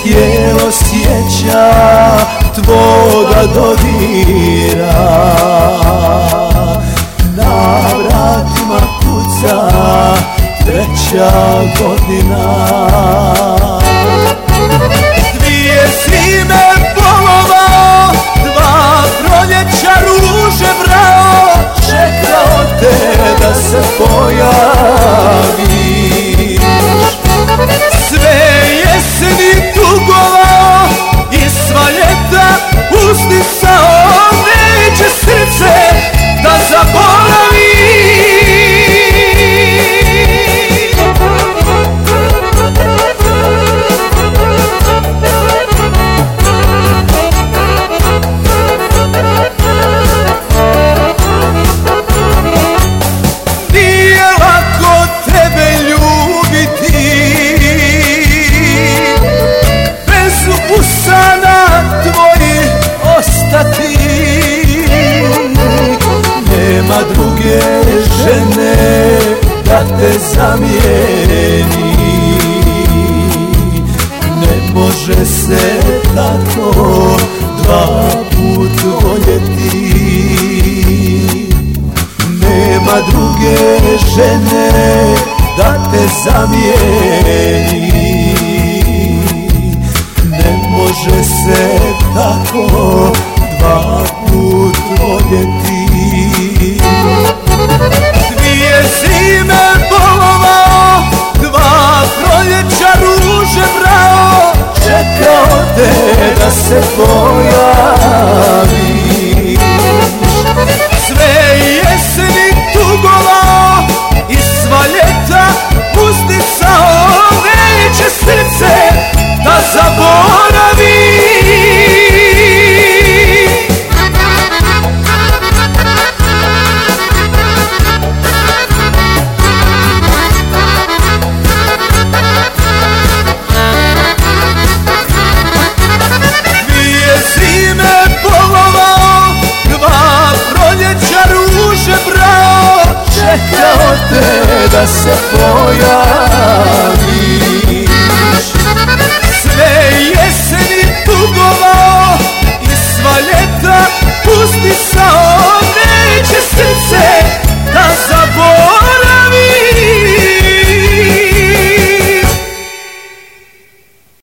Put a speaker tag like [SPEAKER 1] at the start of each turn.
[SPEAKER 1] tijelo sjeća tvoga dodira. Na vratima kuca treća godina. Dvije zime bolovao, dva proljeća ruže brao, čekao te da se pojaviš. Sve jeseni tugovao i sva ljeta uzdisao, neće srce da zaboravi. Nije lako tebe ljubiti, bez usana tvojih ostati. Nema druge žene da te zamijeni, ne može se tako dva put voljeti. Nema druge žene da te zamijeni, ne može se tako dva put voljeti. Dvije zime bolovao, dva proljeća ruže brao, čekao te da se pojaviš. Sve jeseni tugovao i sva ljeta uzdisao, neće srce da zaboravi. Čekao te da se pojaviš.